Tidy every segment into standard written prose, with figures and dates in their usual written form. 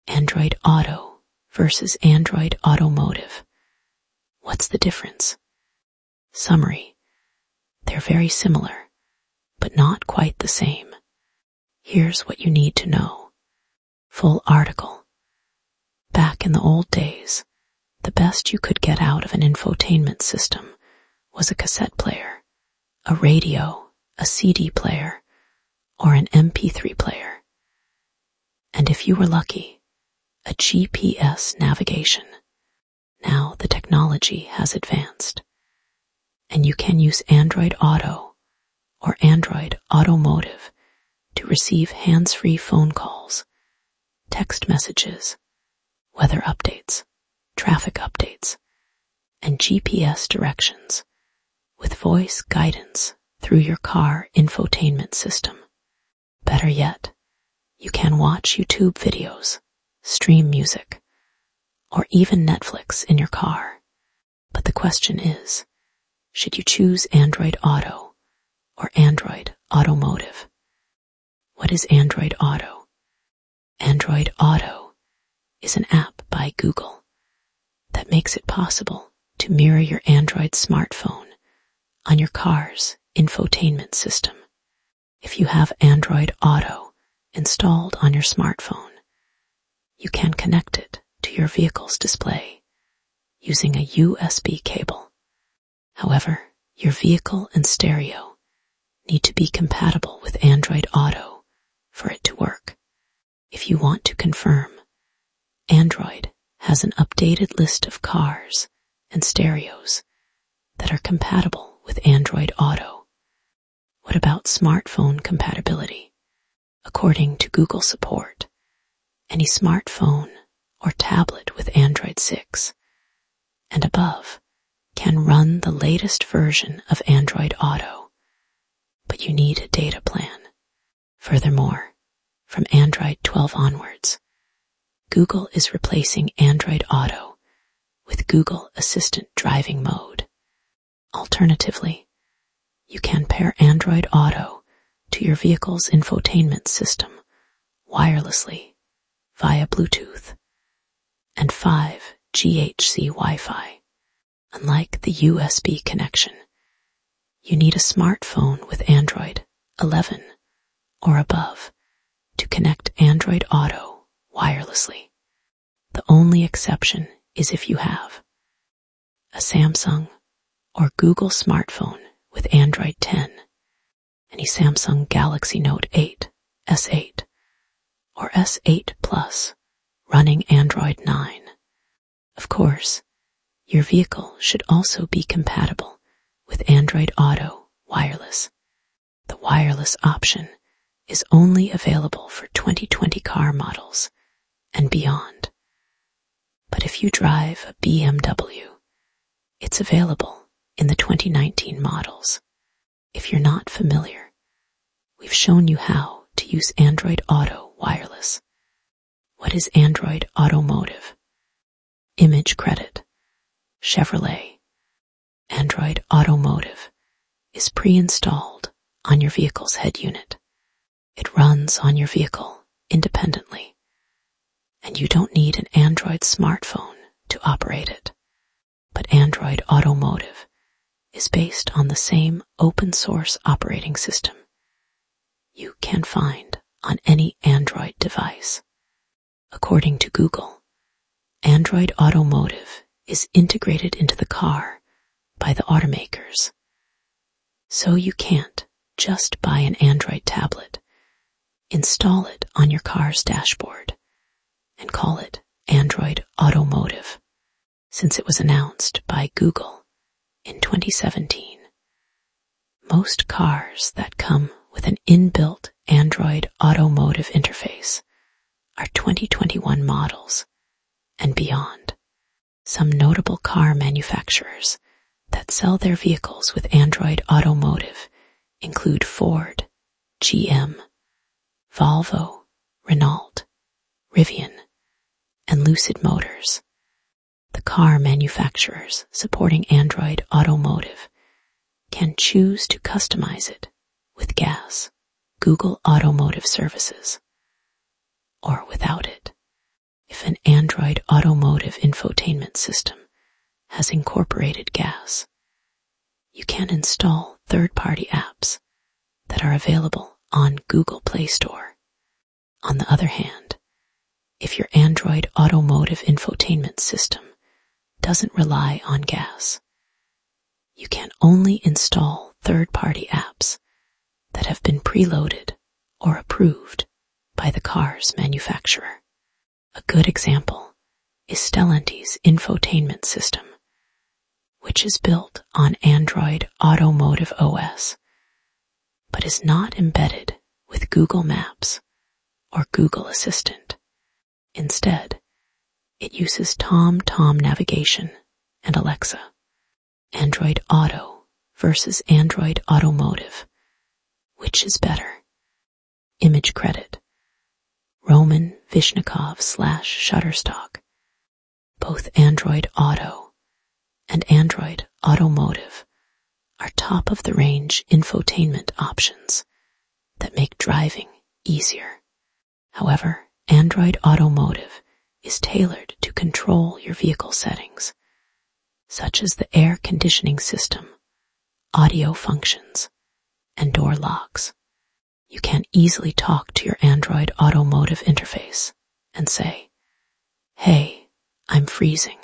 Android Auto versus Android Automotive. What's the difference? Summary. They're very similar, but not quite the same. Here's what you need to know. Full article. Back in the old days, the best you could get out of an infotainment system was a cassette player, a radio, a CD player, or an MP3 player. And if you were lucky, a GPS navigation. Now the technology has advanced, and you can use Android Auto or Android Automotive to receive hands-free phone calls, text messages, weather updates, traffic updates, and GPS directions with voice guidance through your car infotainment system. Better yet, you can watch YouTube videos, stream music, or even Netflix in your car. But the question is, should you choose Android Auto or Android Automotive? What is Android Auto? Android Auto is an app by Google that makes it possible to mirror your Android smartphone on your car's infotainment system. If you have Android Auto installed on your smartphone, you can connect it to your vehicle's display using a USB cable. However, your vehicle and stereo need to be compatible with Android Auto for it to work. If you want to confirm, Android has an updated list of cars and stereos that are compatible with Android Auto. What about smartphone compatibility? According to Google support, any smartphone or tablet with Android 6 and above can run the latest version of Android Auto, but you need a data plan. Furthermore, from Android 12 onwards, Google is replacing Android Auto with Google Assistant driving mode. Alternatively, you can pair Android Auto to your vehicle's infotainment system wirelessly via Bluetooth and 5GHz Wi-Fi. Unlike the USB connection, you need a smartphone with Android 11 or above to connect Android Auto wirelessly. The only exception is if you have a Samsung or Google smartphone with Android 10, any Samsung Galaxy Note 8, S8, or S8 Plus running Android 9. Of course, your vehicle should also be compatible with Android Auto wireless. The wireless option is only available for 2020 car models and beyond. But if you drive a BMW, it's available in the 2019 models. If you're not familiar, we've shown you how to use Android Auto wireless. What is Android Automotive? Image credit. Chevrolet. Android Automotive is pre-installed on your vehicle's head unit. It runs on your vehicle independently, and you don't need an Android smartphone to operate it. But Android Automotive is based on the same open source operating system you can find on any Android device. According to Google, Android Automotive is integrated into the car by the automakers. So you can't just buy an Android tablet, install it on your car's dashboard, and call it Android Automotive, since it was announced by Google in 2017. Most cars that come with an inbuilt Android Automotive interface are 2021 models and beyond. Some notable car manufacturers that sell their vehicles with Android Automotive include Ford, GM, Volvo, Renault, Rivian, and Lucid Motors. The car manufacturers supporting Android Automotive can choose to customize it with GAS, Google Automotive Services, or without it. Android Automotive infotainment system has incorporated GAS. You can install third-party apps that are available on Google Play Store. On the other hand, if your Android Automotive infotainment system doesn't rely on GAS, you can only install third-party apps that have been preloaded or approved by the car's manufacturer. A good example is Stellantis infotainment system, which is built on Android Automotive OS, but is not embedded with Google Maps or Google Assistant. Instead, it uses TomTom navigation and Alexa. Android Auto versus Android Automotive. Which is better? Image credit. Roman Vishnikov /Shutterstock. Both Android Auto and Android Automotive are top-of-the-range infotainment options that make driving easier. However, Android Automotive is tailored to control your vehicle settings, such as the air conditioning system, audio functions, and door locks. You can easily talk to your Android Automotive interface and say, "Hey, I'm freezing,"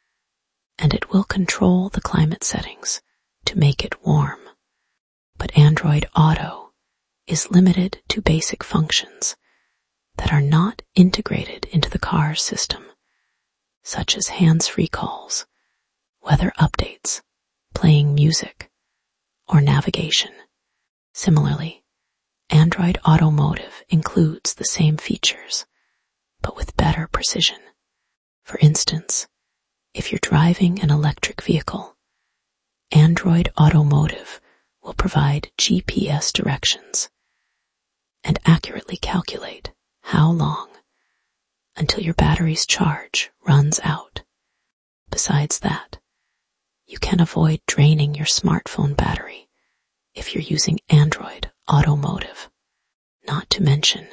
and it will control the climate settings to make it warm. But Android Auto is limited to basic functions that are not integrated into the car's system, such as hands-free calls, weather updates, playing music, or navigation. Similarly, Android Automotive includes the same features, but with better precision. For instance, if you're driving an electric vehicle, Android Automotive will provide GPS directions and accurately calculate how long until your battery's charge runs out. Besides that, you can avoid draining your smartphone battery if you're using Android Automotive. Not to mention,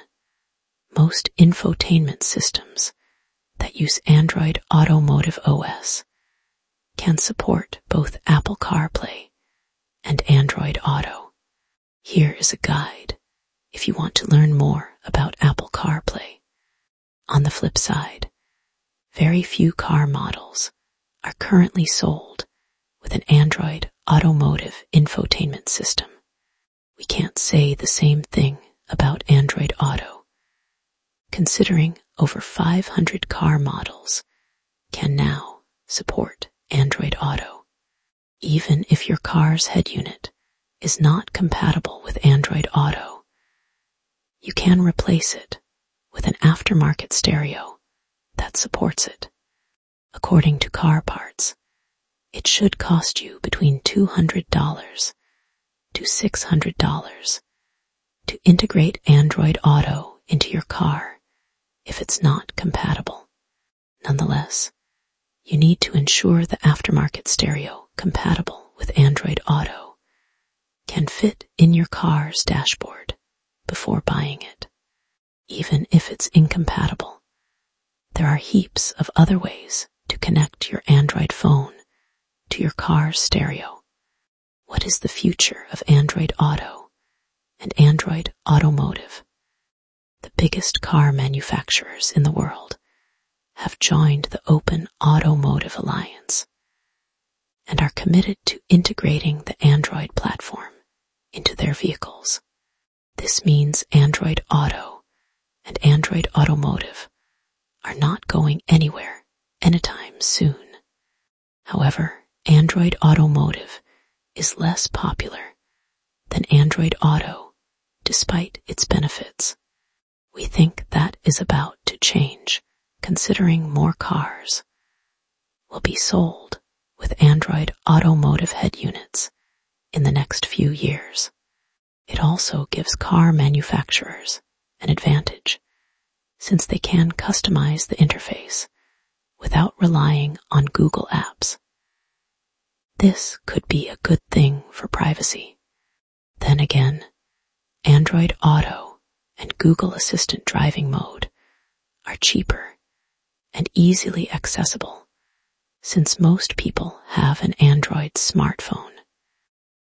most infotainment systems that use Android Automotive OS can support both Apple CarPlay and Android Auto. Here is a guide if you want to learn more about Apple CarPlay. On the flip side, very few car models are currently sold with an Android Automotive infotainment system. We can't say the same thing about Android Auto, considering over 500 car models can now support Android Auto. Even if your car's head unit is not compatible with Android Auto, you can replace it with an aftermarket stereo that supports it. According to Car Parts, it should cost you between $200 to $600 to integrate Android Auto into your car if it's not compatible. Nonetheless, you need to ensure the aftermarket stereo compatible with Android Auto can fit in your car's dashboard before buying it. Even if it's incompatible, there are heaps of other ways to connect your Android phone to your car's stereo. What is the future of Android Auto and Android Automotive? The biggest car manufacturers in the world have joined the Open Automotive Alliance and are committed to integrating the Android platform into their vehicles. This means Android Auto and Android Automotive are not going anywhere anytime soon. However, Android Automotive is less popular than Android Auto despite its benefits. We think that is about to change, considering more cars will be sold with Android Automotive head units in the next few years. It also gives car manufacturers an advantage, since they can customize the interface without relying on Google Apps. This could be a good thing for privacy. Then again, Android Auto and Google Assistant driving mode are cheaper and easily accessible, since most people have an Android smartphone.